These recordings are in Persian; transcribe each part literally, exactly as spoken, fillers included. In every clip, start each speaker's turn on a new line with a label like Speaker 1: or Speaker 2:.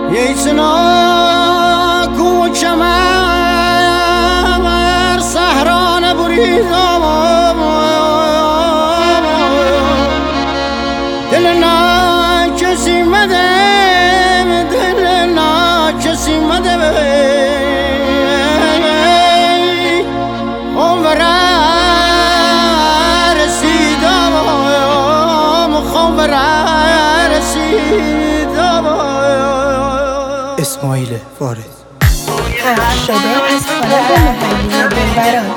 Speaker 1: ییسنا کوچم بر صحران بریدم دل نا کسی مده دل نا کسی مده عمر رسیدم خمر رسیدم
Speaker 2: اسماعیل وارد
Speaker 3: پخش شده از کانال محلی دلبران.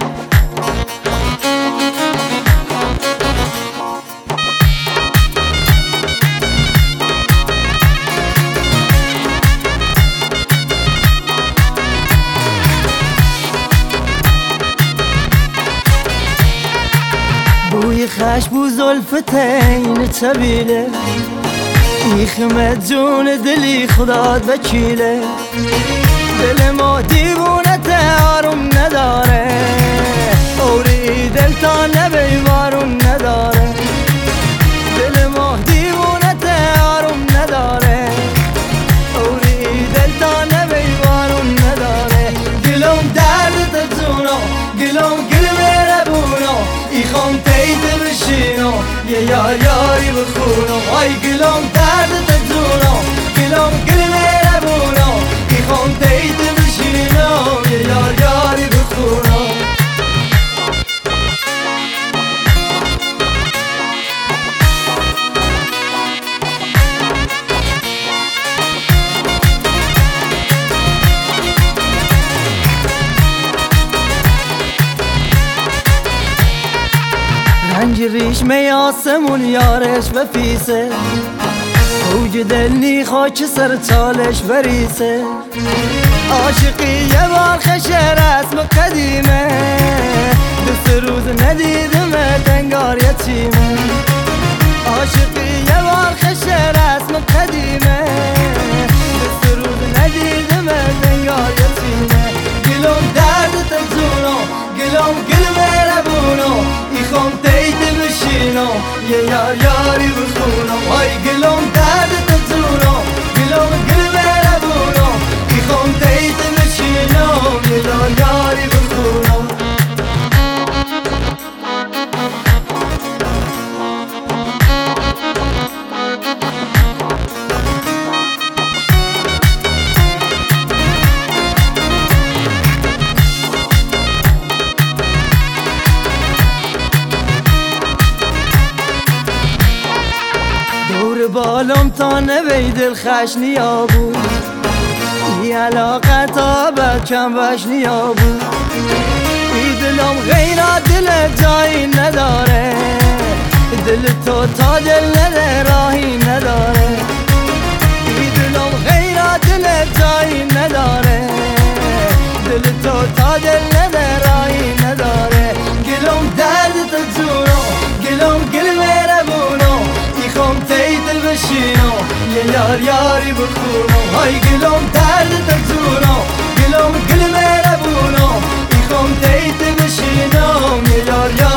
Speaker 4: بوی خشم و زلفت این طبیله میخمه جون دلی خدات وکیله دل ما دیوونت آروم نداره اوری دل تا نبیوارون نداره دل ما دیوونت آروم نداره اوری دل تا نبیوارون نداره گلوم درد تزونو گلوم گل میره بونو ایخوام تیت بشینو یه یار یاری بخونو آی گلوم درد تزونو گلوم گل میره بونو ایخوام تیت بشینو یه یار یاری بخونو رنج ریشمه آسمون یارش بفیسه اوج دلنی خاک سر چالش بریسه عاشقی یه بار خشه رسم قدیمه دو روز ندیدمه تنگار یتیمه عاشقی یه بار خشه رسم قدیمه دو روز ندیدمه تنگار یتیمه گلوم درد تزونو گلوم گل میره بونو ایخوام تیت بشینو یه یار یاری بخونو آی گلوم درد تزونو گلوم گل میره بونو ایخوام تیت بشینو یه یار یاری بخونو دور بالم تا نوی دل خش نیا بود ای علاقه تا بکم بش نیا بود ای دلم غیر دل جایی نداره دل تو تا دل نده راهی نداره ای دلم غیر دل جایی نداره دل تو تا دل نده راهی نداره گلم درد تزونو گلم گل میره بونو ایخوام تیت بشینو یه یار یاری بخونو های گلم درد تزونو گلم گل میره بونو ایخوام تیت بشینو یه یار یاری